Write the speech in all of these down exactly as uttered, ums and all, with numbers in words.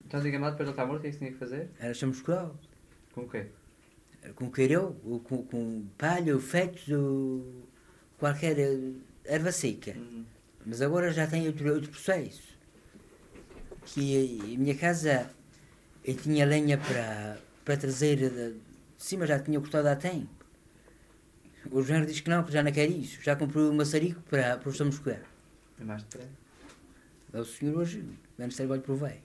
Então diga-me lá, depois de ele estar morto, o que é que se tinha que fazer? Era chamuscado. Com o quê? Com caril, ou com, com palha, ou feitos, ou qualquer erva seca. Uhum. Mas agora já tem outro, outro processo. Que a minha casa, eu tinha lenha para, para trazer de cima, já tinha cortado há tempo. O genro diz que não, que já não quer isso. Já comprou um maçarico para, para o chamuscar. É mais depressa. É o senhor hoje, menos trabalho provei.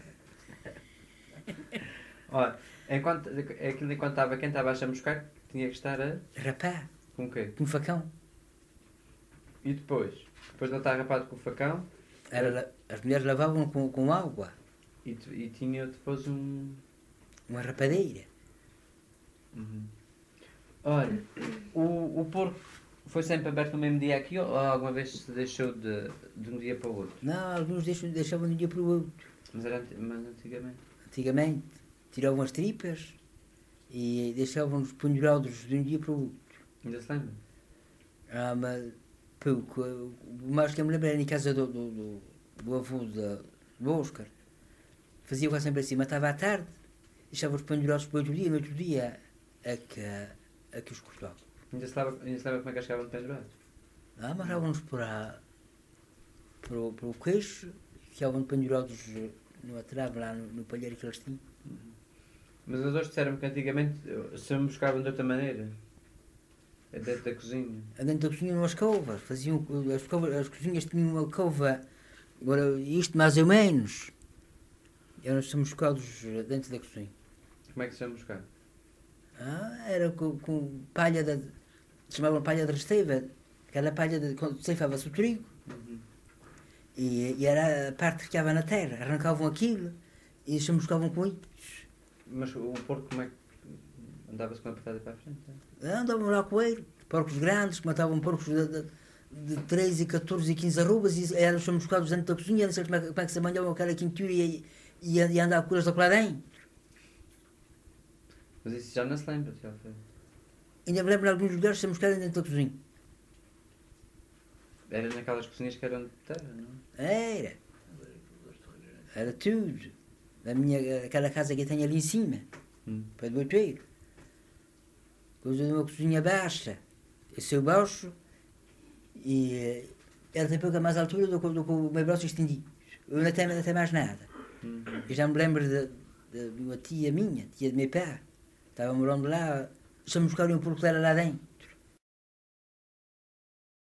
Olha, enquanto, aquilo enquanto estava quem estava a chamuscar, tinha que estar a... Rapá, Com o quê? com um facão. E depois? Depois de ele estar rapado com o facão... Era, as mulheres lavavam com, com água, E, tu- e tinha depois um... uma rapadeira. Uhum. Olha, o, o porco foi sempre aberto no mesmo dia aqui ou alguma vez se deixou de, de um dia para o outro? Não, alguns deixam, deixavam de um dia para o outro. Mas era anti- mas antigamente. Antigamente, tiravam as tripas e deixavam-nos pendurados de um dia para o outro. Ainda se lembra? Ah, mas pouco. O mais que eu me lembro era em casa do, do, do, do avô da, do Oscar. Fazia quase sempre assim, matava à tarde, deixava-os pendurados para o outro dia, no outro dia a que, a que os cortava. Ainda se lembra, ainda se lembra como é que eles chegavam de pendurados? Ah, amarravam-nos para, para, o- para o queixo, ficavam pendurados numa trave lá no, no palheiro que eles tinham. Mas os outros disseram que antigamente eh, se buscavam de outra maneira. É dentro da cozinha. Dentro da cozinha umas covas, faziam, as, covas, as cozinhas tinham uma cova, agora isto mais ou menos, eram chamuscados dentro da cozinha. Como é que se chama buscar? Ah, era com, com palha da, chamavam palha de resteva, aquela palha de, quando ceifava-se o trigo, Uhum. e, e era a parte que ficava na terra, arrancavam aquilo e chamuscavam com isso. Mas o porco como é que andava-se com a apertada para a frente? É? Andavam lá com ele, porcos grandes, que matavam porcos de, de, de três, catorze e quinze arrobas e eram chamuscados dentro da cozinha, não sei como é, que- como é que se mandavam aquela quintura e, e, e andava com eles lá dentro. Mas isso já não se lembra. Já foi. Ainda me lembro de alguns lugares chamuscados dentro da cozinha. Era naquelas cozinhas que eram de terra, não? Era. Era tudo. A minha, aquela casa que eu tenho ali em cima, Hum. para o boteiro. Coisa de uma cozinha baixa. Esse é o baixo e eh, ela tem pouca mais altura do que, do que o meu braço estendido. Eu não tenho, não tenho mais nada. Uhum. Eu já me lembro de, de, de uma tia minha, tia de meu pai, estava morando lá, chamuscaram um porco dela lá dentro.